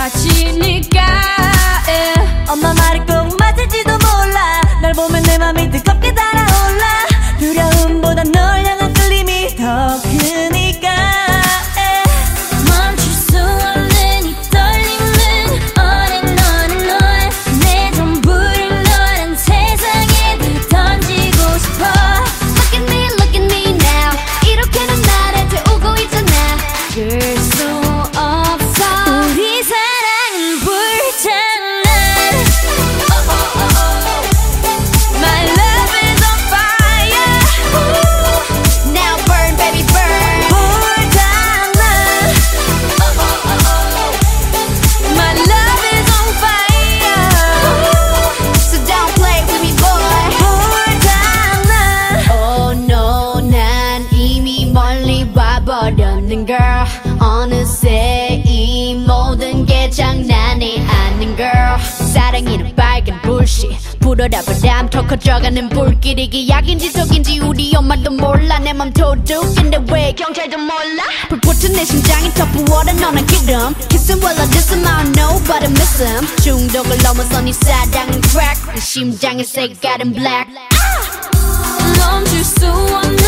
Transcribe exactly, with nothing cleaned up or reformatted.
다치니까 yeah. 엄마 말이 꼭 맞을지도 몰라. 널 보면 내 맘이 뜨겁게 달아올라. 두려움보단 널 향한 끌림이 더 크니까 yeah. 멈출 수 없는 이 떨림은 on and on and on. 내 전부를 너란 세상에 던지고 싶어. Look at me, look at me now. 이렇게는 나를 태우고 있잖아. 그럴 수 없어. 우리 사랑은 불장난. Oh, oh, oh, oh. My love is on fire. Ooh. Now burn, baby, burn. 불장난. Oh, oh, oh, oh. My love is on fire. Ooh. So don't play with me, boy. 불장난. Oh no, 난 이미 멀리 와버렸는 girl. 어느새 이 모든 게 장난이 아닌 girl. 사랑이는 빨간 불씨 불어라 바람 더 커져가는 불길이 기약인지 속인지 우리 엄마도 몰라. 내 맘 도둑인데 왜 경찰도 몰라. 불붙은 내 심장이 더 부어라. 너는 기름 Kiss him while I diss him. I don't know but I miss him. 중독을 넘어서 네 사랑은 crack. 내 심장의 색깔은 black. 멈출 수 없는